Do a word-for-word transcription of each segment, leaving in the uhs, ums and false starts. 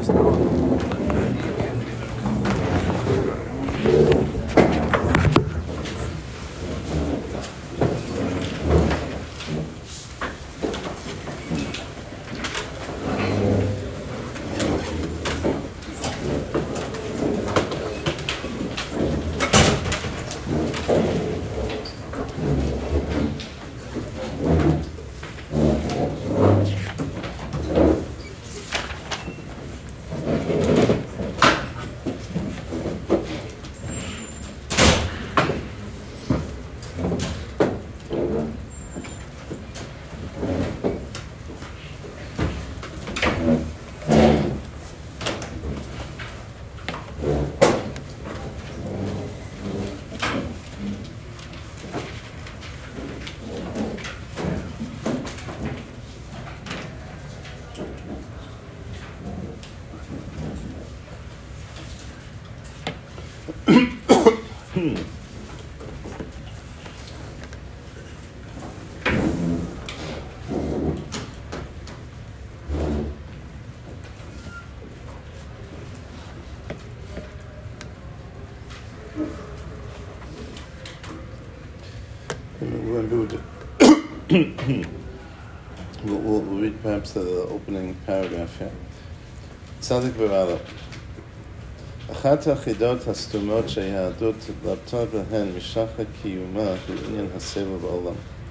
We're going to do it. we'll, we'll, we'll read perhaps the opening paragraph here. Tzadik v'Rala. אחת החידות הסתומות שהיהדות התלבטה בהן משחר קיומה היא עניין הסבל בעולם.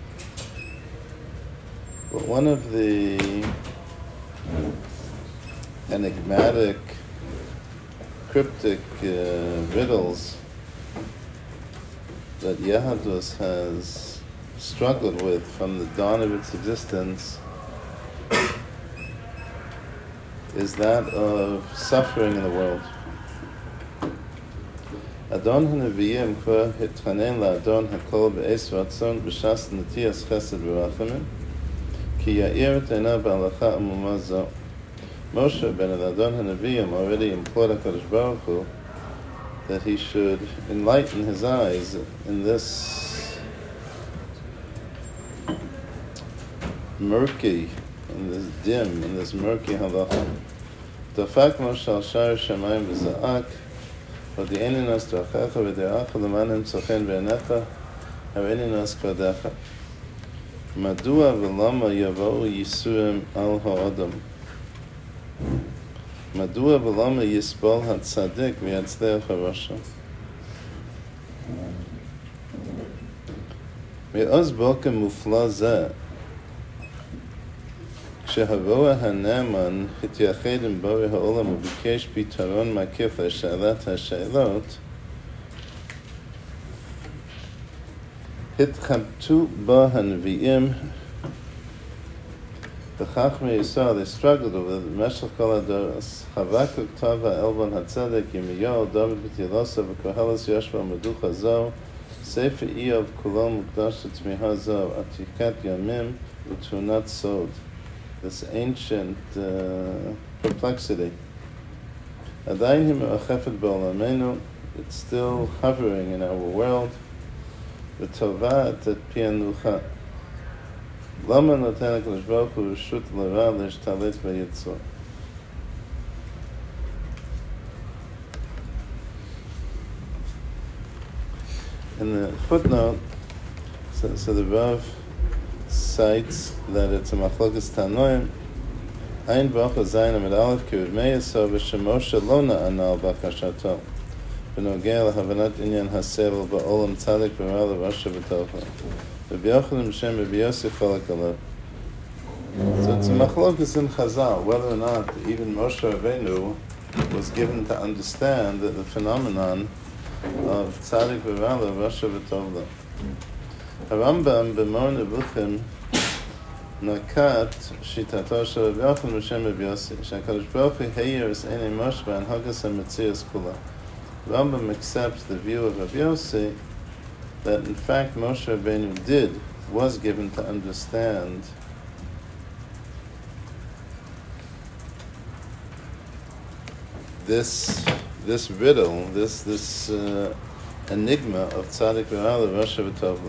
But one of the enigmatic, cryptic uh, riddles that Yahadus has struggled with from the dawn of its existence is that of suffering in the world. Adon HaNevi'im כבר התחנן לאדון הכל בעץ רצון בש"ס נטיית חסד ורחמים כי יאיר את עיניו בהלכה עמומה זו. Moshe ben Adon HaNevi'im already implored HaKadosh Baruch Hu that he should enlighten his eyes in this murky, in this dim, in this murky halacha. Dafak Moshe al shar shamayim v'za'ak v'di'eni nas drachecha v'de'acha l'manim tzochen v'enecha hareini nas kvadecha. Madua v'lama yavo'u yisurim al ha'odam. Madua v'lama yisbol ha'tzadik v'yatzleach ha'rasha. Me'oz boka mufla zeh כשהרוע הנאמן התייחד עם בורא העולם וביקש פתרון מקיף לשאלת השאלות, התחבטו בו הנביאים וחכמי ישראל, they struggled with it במשך כל הדורות. חבקוק כתב העלבון הצדק, ירמיהו, דוד בתהילוסו וקהלת ישבו על מדוכה זו, ספר איוב כולו מוקדש לתמיהה זו, עתיקת ימים ותאונת סוד. This ancient uh, perplexity. עדיין היא מרחפת בעולמנו, it's still hovering in our world, וטובעת את פענוחה. למה נותן הקדוש ברוך הוא רשות לרע להשתלט ביצור? In the footnote, so, so the Rav cites that it's a machlokas tanoim, ein bracha zayin amid aleph kiruv meyaso v'shemoshe lo na'ana al bakashato v'nogea lahavanat inyan hasel ba'olam tzadik v'rala rasha v'tocha v'b'yochalim shem v'b'yosef cholak alav. So it's a machlokas in Chazal whether or not even Moshe Rabbeinu was given to understand the phenomenon of tzadik v'rala rasha v'tocha. הרמב"ם במור נבוכים נקט שיטתו של רבי יוחנן בשם רבי יוסי, שהקדוש ברוך הוא האיר את עיני משה בהנהגת המציאות כולה. Rambam accepts the view of Rabbi Yossi that in fact Moshe Rabbeinu did, was given to understand this this riddle, this this uh, enigma of Tzadik V'Rala Rasha V'Tovla.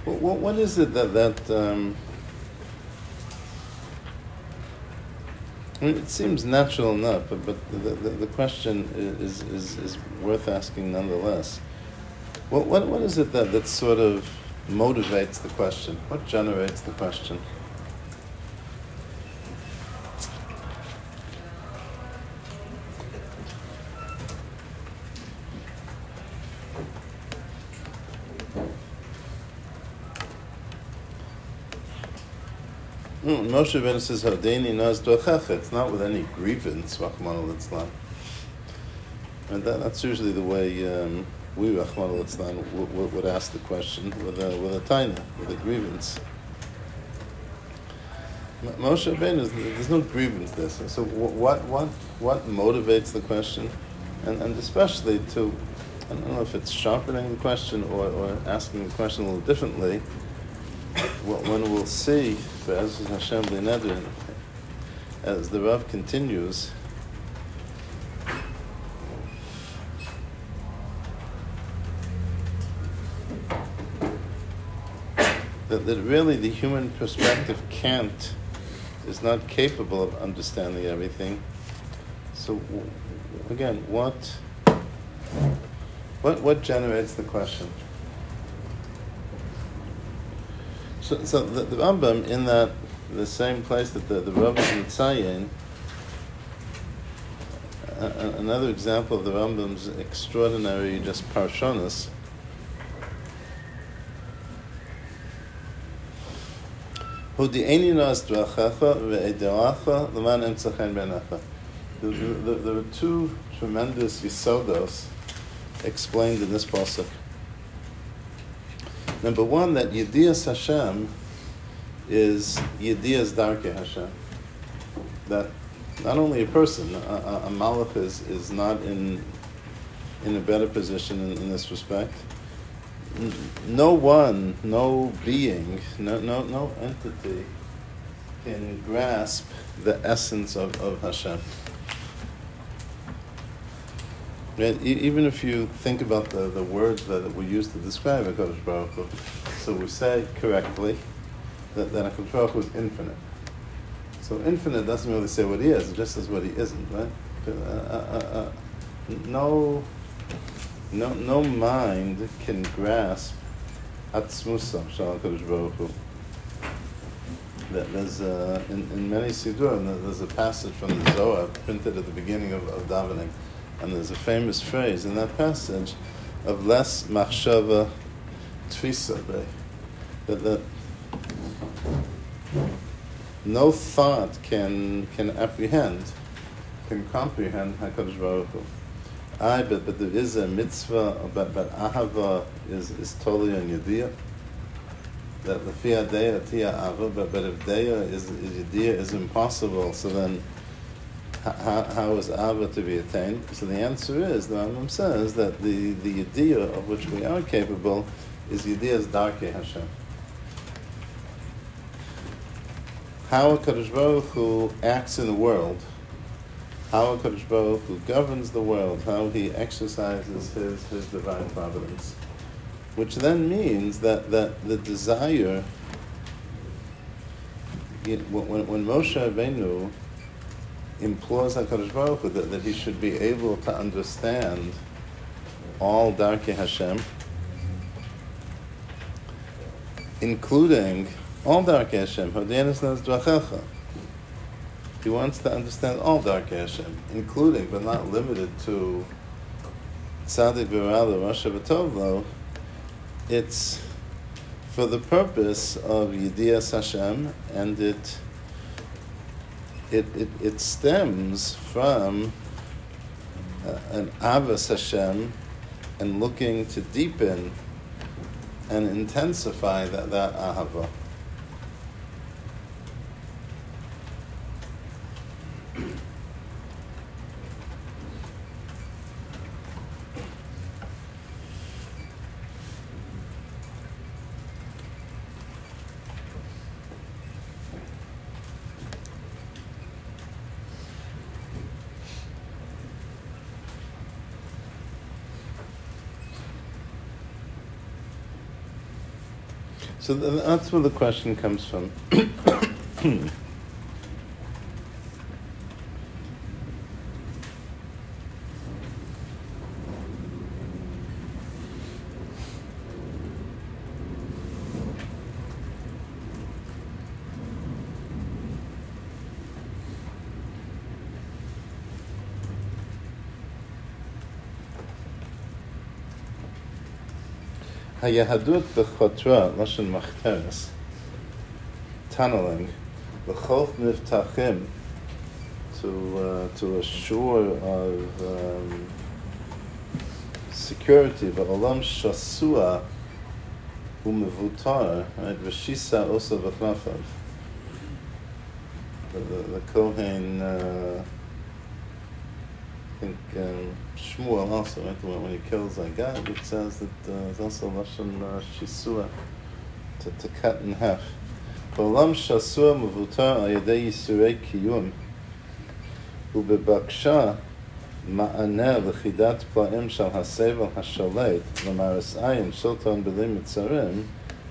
what, what is it that that um, I mean, it seems natural enough, but, but the, the, the question is, is is worth asking nonetheless. What what what is it that, that sort of motivates the question? What generates the question? Mm, Moshe Rabbeinu says, "Hadeni nas dochacha." It's not with any grievance, Rachmana litzlan. And that, that's usually the way um, we, Rachmana litzlan, would, would, would ask the question with a with a taina, with a grievance. Moshe Rabbeinu, there's no grievance there. So, so what what what motivates the question, and and especially to, I don't know if it's sharpening the question or, or asking the question a little differently. When we'll see, as Hashem B'nedrin, as the Rav continues, that, that really the human perspective can't, is not capable of understanding everything. So, again, what, what, what generates the question? So, so the, the Rambam, in that the same place that the, the Rav is Mitzayin, uh, another example of the Rambam's extraordinary just parshonos, there are two tremendous yisodos explained in this pasuk. Number one, that Yedias Hashem is Yedias Darkei Hashem. That not only a person, a, a, a malach is, is not in in a better position in, in this respect. No one, no being, no no no entity can grasp the essence of, of Hashem. Right? Even if you think about the, the words that we use to describe HaKadosh Baruch Hu, so we say correctly that, that HaKadosh Baruch Hu is infinite. So infinite doesn't really say what he is, it just says what he isn't, right? Uh, uh, uh, no, no, no mind can grasp Atzmusa Shal HaKadosh Baruch Hu. There's uh, in, in many Sidurim, there's a passage from the Zohar printed at the beginning of, of davening. And there's a famous phrase in that passage of less machshava tfisa, that that no thought can can apprehend, can comprehend HaKadosh Baruch Hu. Aye, but but there is a mitzvah, but but ahava is is totally on yediyah. That the fi deya tia ava, but but if deya is is yediyah is impossible, so then. How, how is Ava to be attained? So the answer is, the Rambam says that the, the Yediyah of which we are capable is Yediyah's Darkei Hashem. How HaKadosh Baruch Hu acts in the world, how HaKadosh Baruch Hu governs the world, how he exercises his, his divine providence. Which then means that, that the desire, when, when Moshe Rabbeinu implores HaKadosh Baruch Hu that, that he should be able to understand all Darkei Hashem, including all Darkei Hashem. He wants to understand all Darkei Hashem, including but not limited to Tzadik V'Ra'la, Rasha V'Tovlo. It's for the purpose of Yedias Hashem, and it It, it it stems from uh, an Avas Hashem and looking to deepen and intensify that, that Ahava. So that's where the question comes from. Hayahadut b'chotra lashon machteres tunneling l'chof miftachim to uh, to assure of um, security v'olam shasua u'mevutar right v'shisa osa v'chnafav the, the, the Kohen uh, I think um, Shmuel also, right, when he kills a guy, it says that uh, it's also Lashon uh, Shisua, to, to cut in half. Olam Shasua Mavutar al Yedei Yisurei Kiyum Ubebaksha Ma'aneh L'chidat Pla'im Shal HaSevel HaShalet L'maris Ayin Shilton B'lim Mitzarim.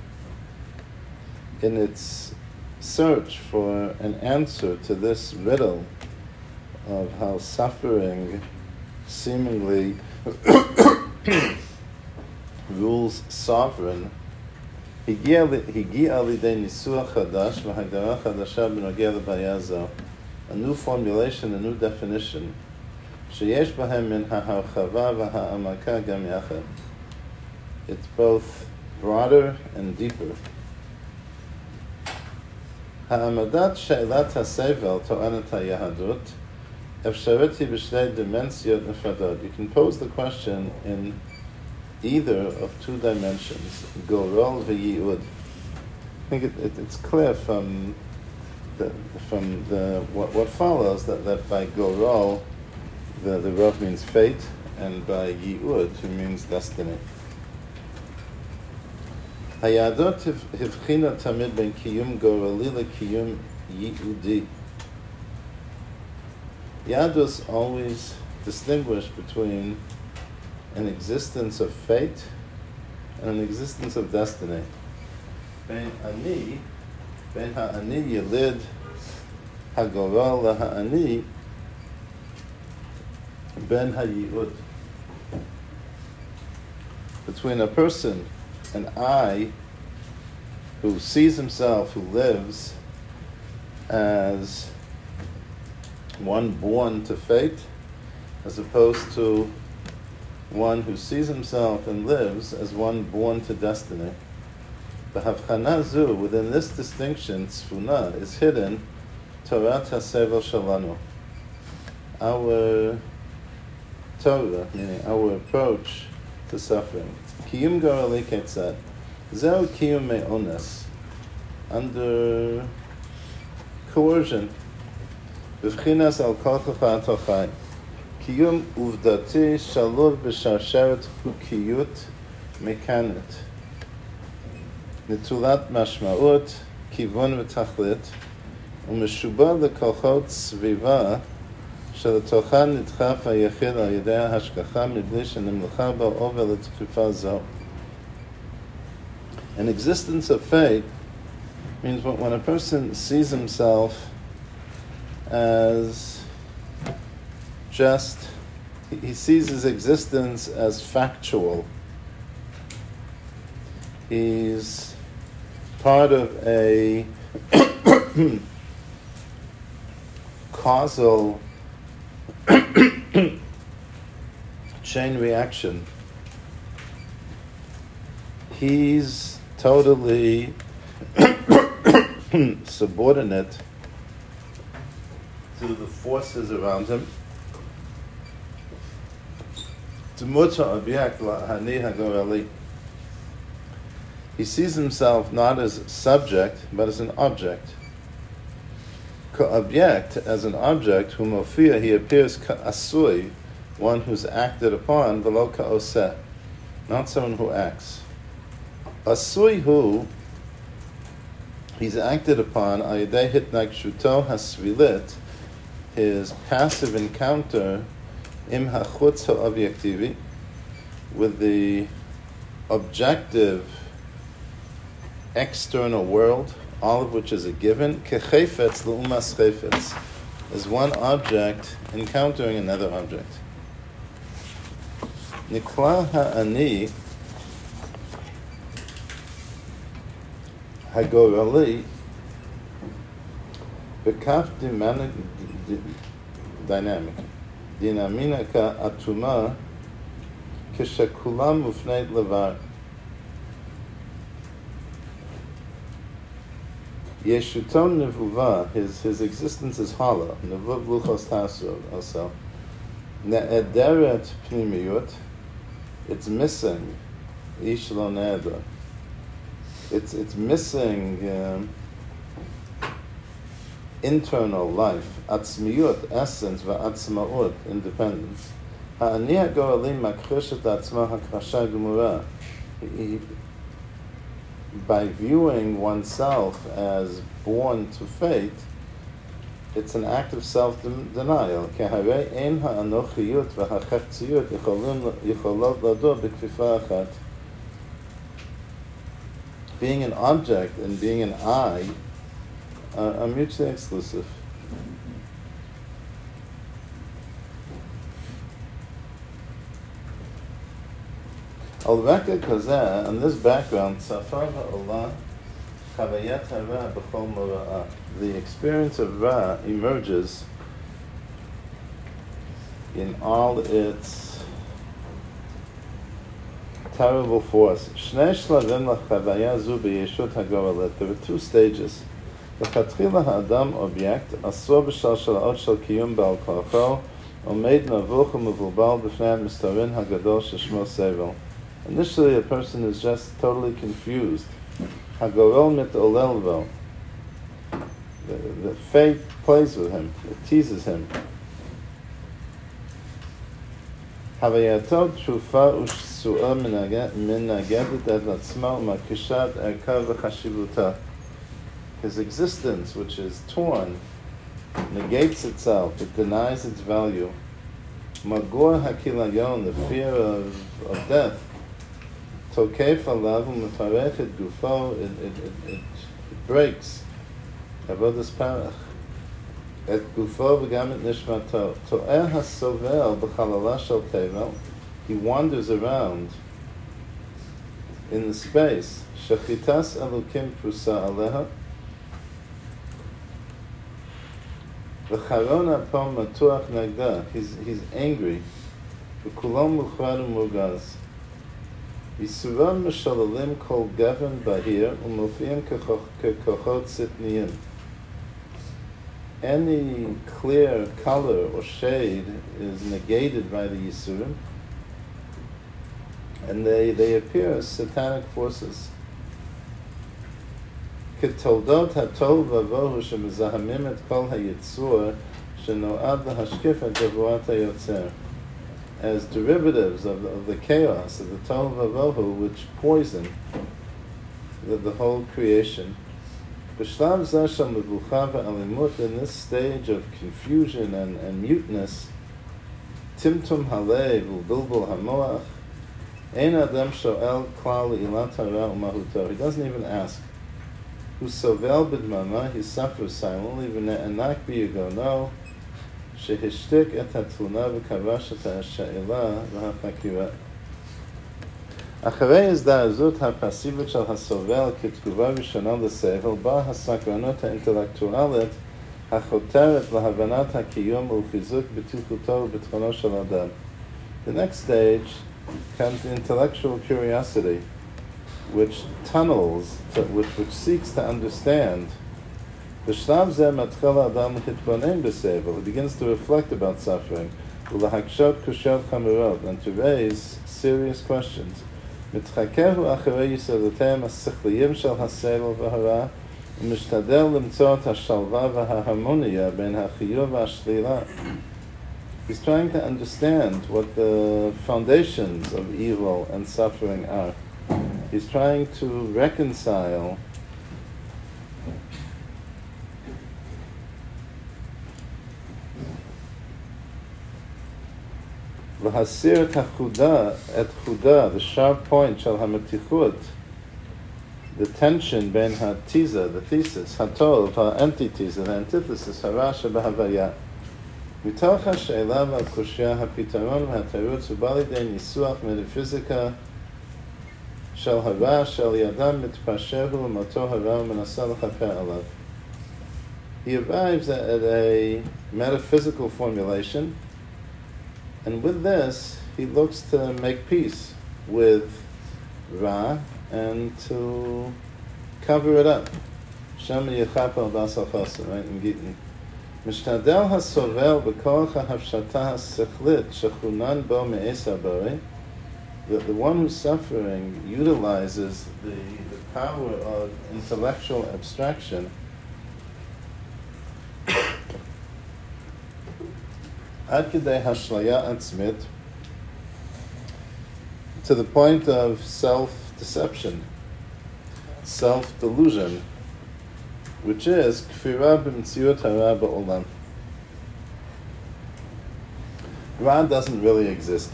In its search for an answer to this riddle of how suffering seemingly rules sovereign, הגיע לידי ניסוח חדש והגדרה חדשה בנוגע לבעיה זו, a new formulation, a new definition, שיש בהם מן ההרחבה והעמקה גם יחד. It's both broader and deeper. העמדת שאלת הסבל טוענת היהדות You can pose the question in either of two dimensions, gorol v'yi'ud. I think it, it, it's clear from the from the what, what follows that, that by gorol the the rov means fate, and by yi'ud it means destiny. Hayadot hivchina tamid ben kiyum goroli lekiyum yi'udi. Yadus always distinguish between an existence of fate and an existence of destiny. Ben ani, ben ha'ani yelid hagoral laha'ani, ben hayi'ud. Between a person, an I, who sees himself, who lives as one born to fate, as opposed to one who sees himself and lives as one born to destiny. B'havchana zu, within this distinction, tzfuna, is hidden Torat HaSevel Shalanu, our Torah, meaning our approach to suffering. Kiyum Gorali Ketzad, Zeu Kiyum Me'ones, under coercion. B'vchinas al kochacha atochai. Kiyum uvdati shalov b'sharsheret hukiyut mekanet. Netulat mashmaut, kivon v'tachlit, u'meshuba l'kochot sviva, שלתוכה נדחף היחיד על ידי ההשגחה מבלי שנמלכה בה עובר לתקופה זו. An existence of fate means when a person sees himself as just, he sees his existence as factual. He's part of a causal chain reaction. He's totally subordinate to the forces around him. He sees himself not as subject, but as an object. Ka-object, as an object, humofia, he appears ka-asui, one who's acted upon, velo ka-oseh, not someone who acts. Asui hu, he's acted upon, ayidei hitnakshuto hasvilit, his passive encounter, im hachutz ha-objektivi, with the objective external world, all of which is a given, kechefetz l'umas chefetz, is one object encountering another object. Nikla ha'ani hagorali b'kaf dynamic dinamina ka'atuma k'shekulam mufneit levar. Yeshuton nevuva, his his existence is hollow. Nevuv luchos tasur also. Ne'ederet pnimiyut, it's missing. Ish lo ne'eder. It's it's missing um, internal life. Atzmiyut, essence, va'atzmaut, independence. Ha'ani ha'goralim makrishet atzma ha'krasha gemura. By viewing oneself as born to fate, it's an act of self-denial. Being an object and being an I uh, are mutually exclusive. Al reka kazeh, on this background, tzafar ha'olah chavayat hara b'chol mora'ah. The experience of Ra emerges in all its terrible force. Shnei shlavim l'chavaya zu b'yeshut ha'goralet. There are two stages. V'chatchila ha'adam object, asur b'shal shala'ot shal kiyum ba'al kocho, omeid navuch u'mevulbal b'fnei ha'mistarin ha'gadol sheshmo sevel. Initially, a person is just totally confused. Hagorel mit olelvo. The fate plays with him. It teases him. Havayatot trufa u'shsu'a minagedet et atzma u'makishat erka v'chashivuta. His existence, which is torn, negates itself. It denies its value. Magor hakilayon, the fear of, of death. Tokef alav u'mefarech et gufo, it it it breaks. Avodas parach. Et gufo v'gam et nishmato. To'eh hasovel b'chalala shel tevel. He wanders around in the space. Shechitas elokim prusa aleha. V'charon apom matuach nagda. He's he's angry. V'kulom muchar u'mugaz. Yisuram mishalalim kol gavin bahir umofim kekochot sitniyim. Any clear color or shade is negated by the Yisurim, and they, they appear as satanic forces. Ketoldot hatov vavohu shemizahamim et kol hayitzur shenoad lahashkif et gavoat hayotzer. As derivatives of the, of the chaos, of the Tov Vavohu, which poison the, the whole creation. In this stage of confusion and, and muteness, Timtum Halev Bilbul Hamoach, Ein Adam Shoel Klal Ilat Hara Umahuto. He doesn't even ask. Who sovel bidmama, he suffers silently, v'ne'anak b'yigono, shehishtik et hatuna v'kavash et ha'sha'ila v'ha'chakira. אחרי הזדעזות הפסיבית של הסובל כתגובה ראשונה לסבל, באה הסקרנות האינטלקטואלית החותרת להבנת הקיום ולחיזוק בטיחותו וביטחונו של אדם. The next stage comes the intellectual curiosity, which tunnels, to, which, which seeks to understand. בשלב זה מתחיל האדם להתבונן בסבל. He begins to reflect about suffering, ולהקשות קושיות חמורות, and to raise serious questions. מתחקר אחרי יסודותיהם השכליים של הסבל והרע, ומשתדל למצוא את השלווה וההרמוניה בין החיוב והשלילה. He's trying to understand what the foundations of evil and suffering are. He's trying to reconcile להסיר את החודה, את חודה, the sharp point של המתיחות the tension ben hatiza, the thesis, hatov, ha-antitiza, the antithesis, harasha b'havaya. מתוך השאלה והקושיה, הפתרון והתירוץ הוא בא לידי ניסוח מטאפיזיקה של הרע, של ידם מתפשר הוא ומותו הרע ומנסה לכפר עליו. He arrives at a metaphysical formulation, and with this, he looks to make peace with Ra and to cover it up. Shem yechapel basal chasam, right, in Gittin. משתדל הסובל בכוח ההפשטה השכלית שכונן בו מעץ הבורא, the, the one who's suffering utilizes the, the power of intellectual abstraction עד כדי השליה עצמית, to the point of self-deception, self-delusion, which is kfira b'mtziut hara ba'olam. Ra doesn't really exist.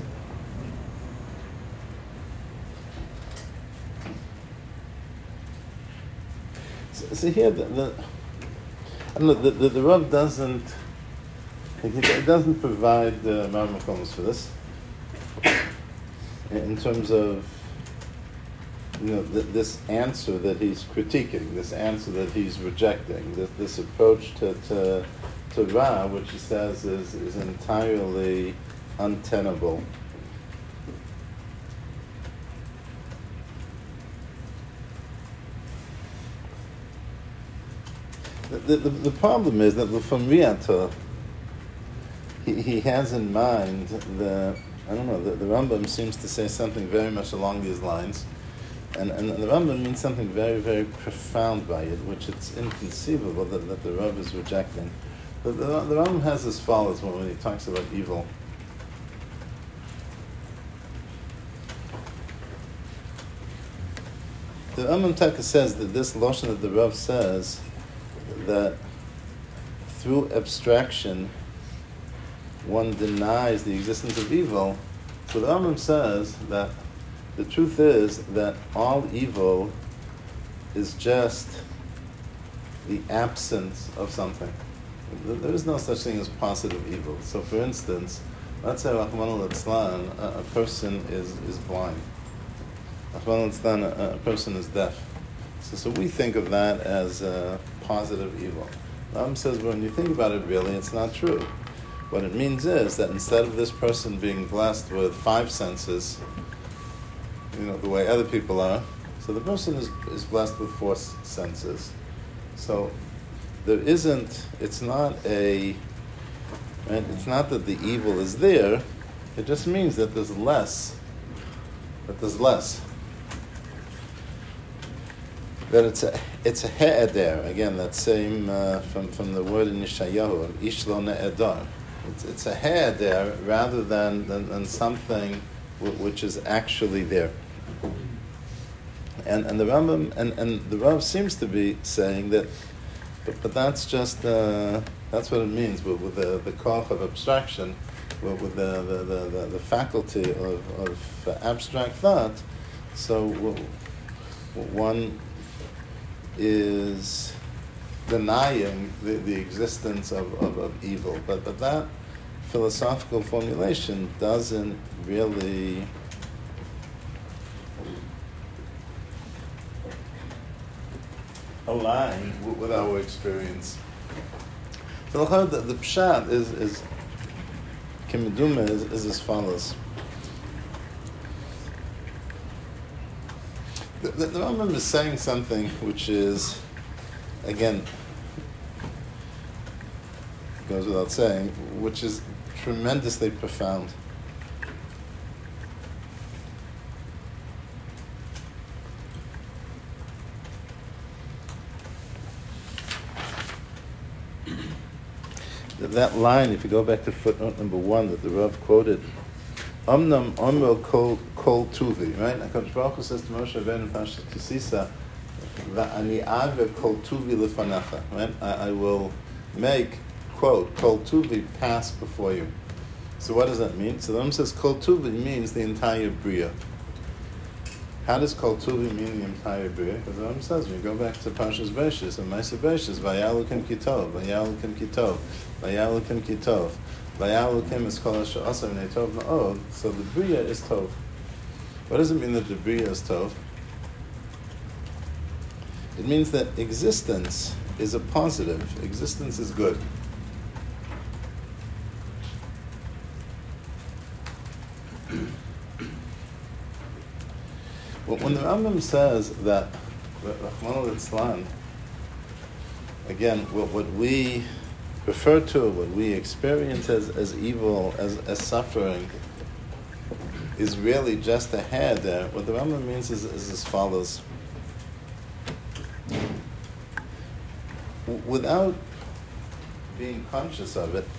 So, so here, the, the, I don't know, the, the, the Rav doesn't, it doesn't provide uh, marmakoms for this in terms of, you know, th- this answer that he's critiquing, this answer that he's rejecting, this, this approach to, to to Ra, which he says is, is entirely untenable. The, the, the problem is that from Riyata, he, he has in mind the, I don't know, the, the Rambam seems to say something very much along these lines. And, and the Rambam means something very, very profound by it, which it's inconceivable that, that the Rav is rejecting. The, the, the Rambam has as follows when, when he talks about evil. The Rambam Taka says that this Lashon that the Rav says, that through abstraction one denies the existence of evil, so the Rambam says that the truth is that all evil is just the absence of something. There is no such thing as positive evil. So for instance, let's say Rahman al-Itzlan, a, a person is, is blind. Rahman al-Itzlan, a, a person is deaf. So, so we think of that as a positive evil. Rambam says, well, when you think about it really, it's not true. What it means is that instead of this person being blessed with five senses, you know, the way other people are, so the person is, is blessed with four s- senses. So there isn't, it's not a, right, it's not that the evil is there, it just means that there's less, that there's less. That it's a, it's a he'eder, again, that same, uh, from, from the word in Yeshayahu, ish lo ne'edar. It's, it's a he'eder rather than, than, than something w- which is actually there. And and the Rambam and, and the Rav seems to be saying that, but, but that's just uh, that's what it means with, with the the koch of abstraction, with, with the, the, the, the, the faculty of, of abstract thought. So one is denying the, the existence of, of, of evil, but but that philosophical formulation doesn't really align with, with our experience. So the, the pshat is is kimeduma is, is as follows. The, the, the Rambam is saying something which is, again, goes without saying, which is tremendously profound. That line, if you go back to footnote number one that the Rav quoted, Omnam Omro Kol Kol Tuvi, right? HaKadosh Baruch Hu says to Moshe Rabbeinu in Parashat Kisisa, Va'ani ave Kol Tuvi lefanecha, right? I, I will make, quote, Kol Tuvi pass before you. So what does that mean? So the Rambam says Kol Tuvi means the entire Bria. How does Kol Tuvi mean the entire Bria? Because the Rambam says, when you go back to Parshas Beishis, and Maaseh Beishis, Vayalukim Kitov, Vayalukim Kitov, Vayalukim Kitov, Vayalukim is Kol Asher Asa V'nei Tov Ma'od, so the Bria is Tov. What does it mean that the Bria is Tov? It means that existence is a positive. Existence is good. When the Rambam says that, Rachmana litzlan, again, what, what we refer to, what we experience as, as evil, as, as suffering, is really just a hair there. What the Rambam means is, is as follows. Without being conscious of it,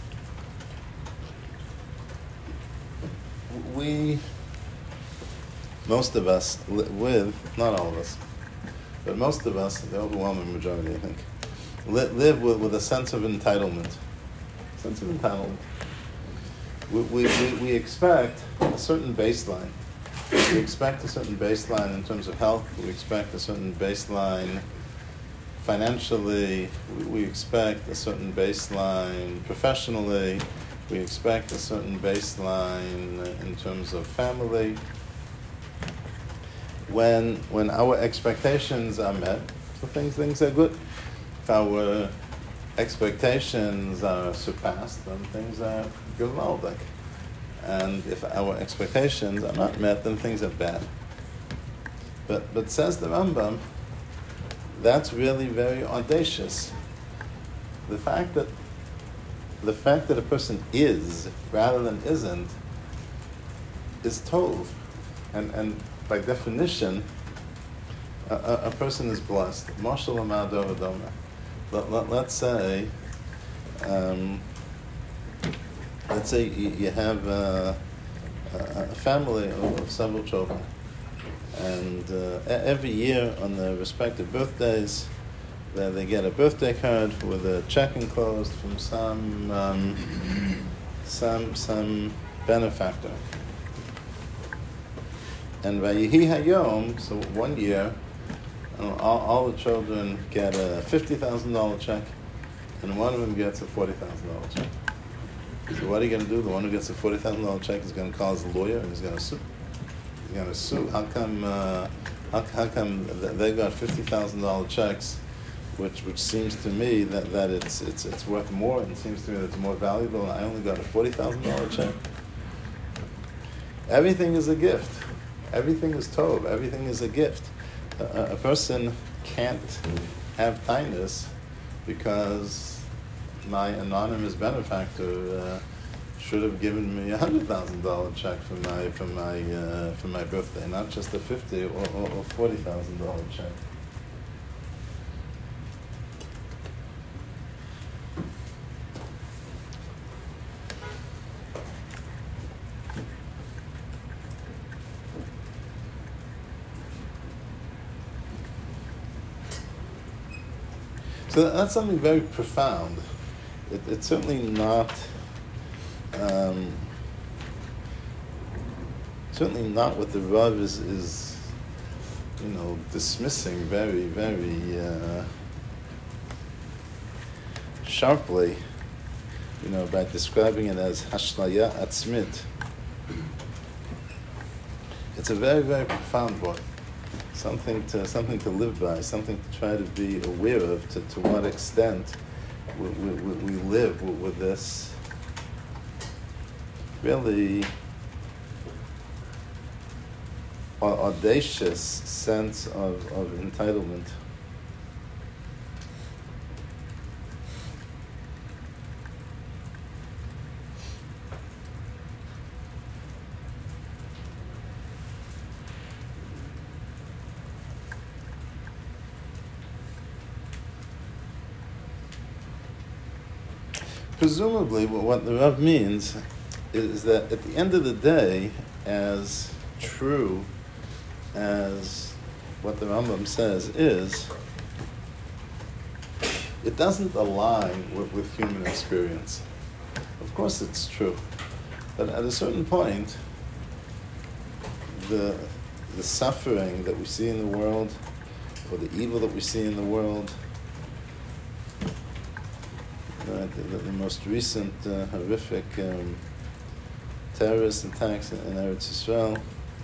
we, most of us, li- with, not all of us, but most of us, the overwhelming majority, I think, li- live with, with a sense of entitlement. Sense of entitlement. We, we, we, we expect a certain baseline. We expect a certain baseline in terms of health. We expect a certain baseline financially. We, we expect a certain baseline professionally. We expect a certain baseline in terms of family. When when our expectations are met, so things things are good. If our expectations are surpassed, then things are gewaldig. And if our expectations are not met, then things are bad. But but says the Rambam, that's really very audacious. The fact that the fact that a person is rather than isn't is tov, and and by definition, a, a, a person is blessed. Mashal Amad Dovadoma. Let, let, let's say, um, let's say you, you have a, a family of, of several children, and uh, every year on their respective birthdays, they, they get a birthday card with a check enclosed from some um, some some benefactor. And Vayihi Hayom, so one year, all, all the children get a fifty thousand dollars check, and one of them gets a forty thousand dollars check. So what are you going to do? The one who gets a forty thousand dollars check is going to call his lawyer, and he's going to sue. He's going to sue. How come, uh, how, how come they got fifty thousand dollars checks, which which seems to me that, that it's, it's, it's worth more, and it seems to me that it's more valuable, and I only got a forty thousand dollars check? Everything is a gift. Everything is tov. Everything is a gift. A, a person can't have kindness because my anonymous benefactor uh, should have given me a hundred thousand dollar check for my for my uh, for my birthday, not just a fifty or, or, or forty thousand dollar check. So that's something very profound. It, it's certainly not, um, certainly not what the Rav is, is, you know, dismissing very, very uh, sharply, you know, by describing it as hashlaya atzmit. It's a very, very profound book. Something to something to live by, something to try to be aware of. To, to what extent we, we, we live with, with this really audacious sense of, of entitlement. Presumably, what the Rav means is that at the end of the day, as true as what the Rambam says is, it doesn't align with, with human experience. Of course it's true. But at a certain point, the the suffering that we see in the world, or the evil that we see in the world, right, the, the, the most recent uh, horrific um, terrorist attacks in, in Eretz Yisrael,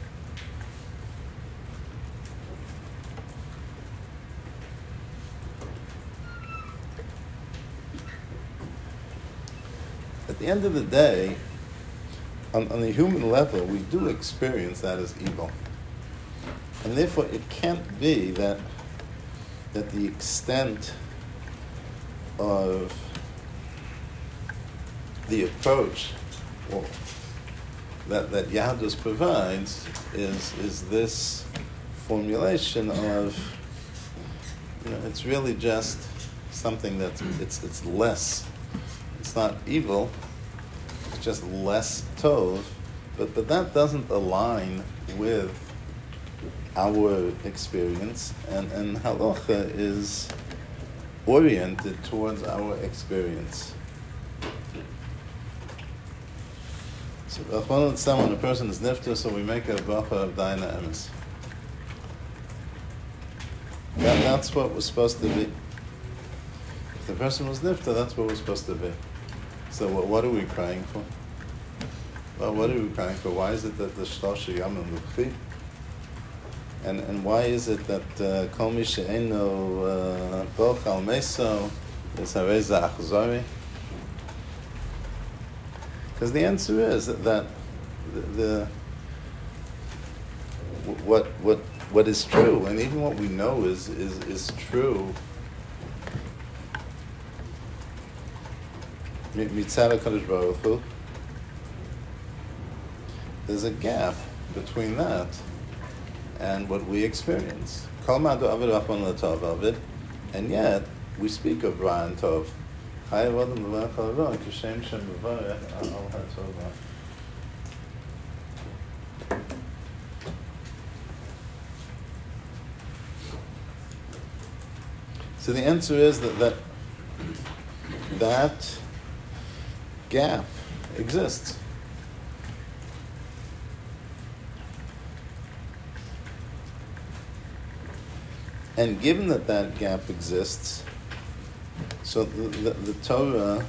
at the end of the day, on, on the human level, we do experience that as evil. And therefore, it can't be that that the extent of the approach or that, that Yahadus provides is is this formulation of, you know, it's really just something that's it's it's less. It's not evil. It's just less tov, but but that doesn't align with our experience, and, and halacha is oriented towards our experience. So when a person is nifter, so we make a bracha of daina emes. That, that's what was supposed to be. If the person was nifter, that's what was supposed to be. So what, what are we crying for? Well, what are we crying for? Why is it that the shlosh yamim lukfi? And and why is it that kol mi she'eino boch al meso is harei achzori? Because the answer is that, that the, the what what what is true, and even what we know is is is true. Mitzad HaKadosh Baruch Hu, there's a gap between that and what we experience. Kol ma'adu avid rachman l'tov avid, and yet we speak of ra and tov. Chayav adam l'vach al ra, kishem shem b'varech al ha'tova. So the answer is that that, that gap exists. And given that that gap exists, so the, the, the Torah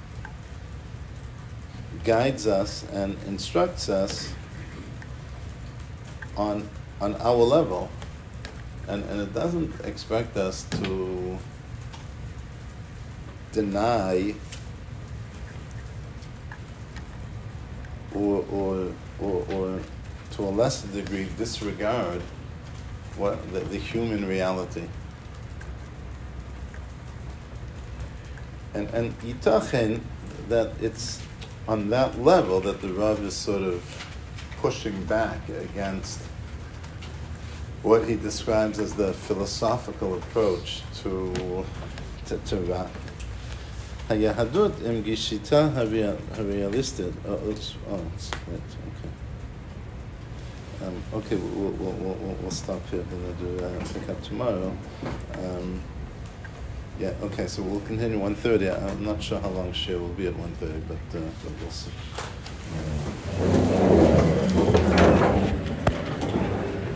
guides us and instructs us on on our level, and, and it doesn't expect us to deny or or or, or to a lesser degree disregard what the, the human reality. And and yitachen that it's on that level that the Rav is sort of pushing back against what he describes as the philosophical approach to to, to Ra. Hayahadut im gishita harealistic. Oh, it's, oh, it's, wait, okay. Um, okay, we'll, we'll, we'll, we'll stop here. We'll do uh, pick up tomorrow. Um, yeah, okay, so we'll continue one thirty. I'm not sure how long Shir will be at one thirty, but, uh, but we'll see.